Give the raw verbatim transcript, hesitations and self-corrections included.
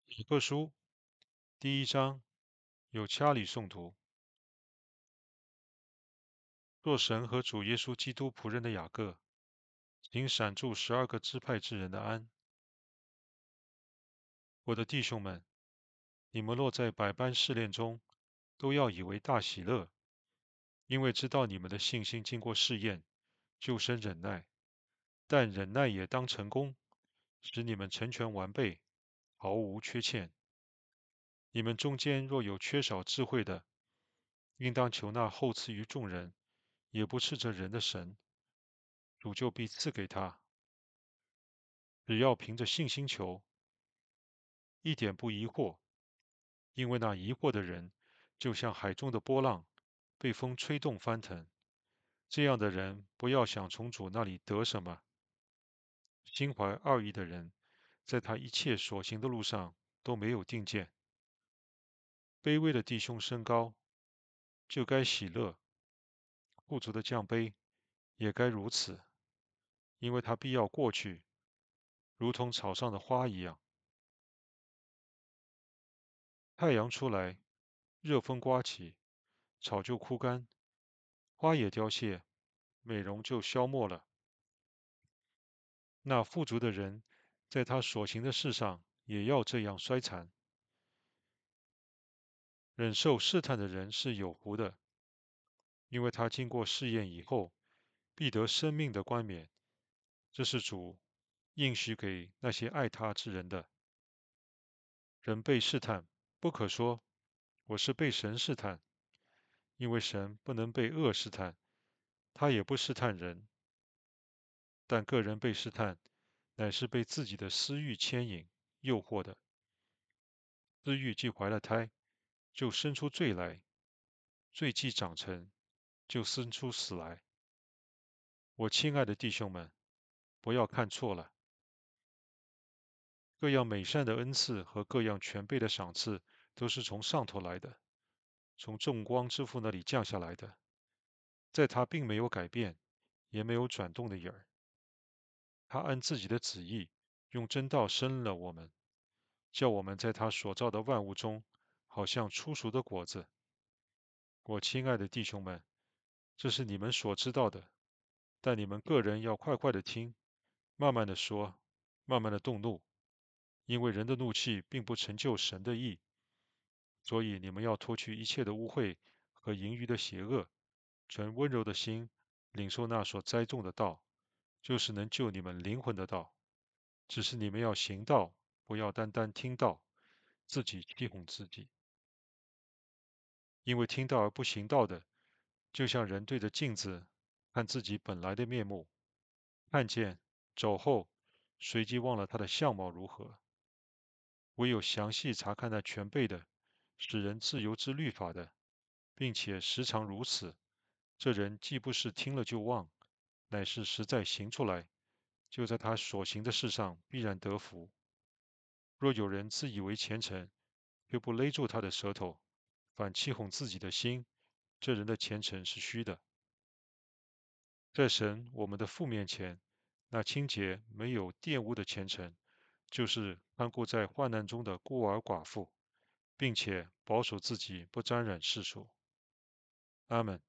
雅各书第一章有掐理诵读。做神和主耶稣基督仆人的雅各，请闪住十二个支派之人的安。我的弟兄们，你们落在百般试炼中，都要以为大喜乐，因为知道你们的信心经过试验，就生忍耐。但忍耐也当成功，使你们成全完备，毫无缺欠。你们中间若有缺少智慧的，应当求那厚赐于众人，也不斥责人的神，主就必赐给他。只要凭着信心求，一点不疑惑，因为那疑惑的人，就像海中的波浪，被风吹动翻腾。这样的人，不要想从主那里得什么。心怀二意的人，在他一切所行的路上都没有定见。卑微的弟兄升高，就该喜乐；富足的降卑，也该如此，因为他必要过去，如同草上的花一样。太阳出来，热风刮起，草就枯干，花也凋谢，美容就消没了。那富足的人，在他所行的事上也要这样衰残。忍受试探的人是有福的，因为他经过试验以后，必得生命的冠冕。这是主应许给那些爱他之人的。人被试探，不可说我是被神试探，因为神不能被恶试探，他也不试探人。但个人被试探，乃是被自己的私欲牵引、诱惑的。私欲既怀了胎，就生出罪来；罪既长成，就生出死来。我亲爱的弟兄们，不要看错了。各样美善的恩赐和各样全备的赏赐，都是从上头来的，从众光之父那里降下来的。在他并没有改变，也没有转动的影儿。他按自己的旨意，用真道生了我们，叫我们在他所造的万物中，好像初熟的果子。我亲爱的弟兄们，这是你们所知道的，但你们个人要快快的听，慢慢的说，慢慢的动怒，因为人的怒气并不成就神的义。所以你们要脱去一切的污秽和盈余的邪恶，存温柔的心，领受那所栽种的道，就是能救你们灵魂的道。只是你们要行道，不要单单听道，自己欺哄自己。因为听道而不行道的，就像人对着镜子看自己本来的面目，看见走后，随即忘了他的相貌如何。唯有详细查看那全备的、使人自由之律法的，并且时常如此，这人既不是听了就忘，乃是实在行出来，就在他所行的事上必然得福。若有人自以为虔诚，却不勒住他的舌头，反欺哄自己的心，这人的虔诚是虚的。在神我们的父面前，那清洁没有玷污的虔诚，就是看顾在患难中的孤儿寡妇，并且保守自己不沾染世俗。阿门。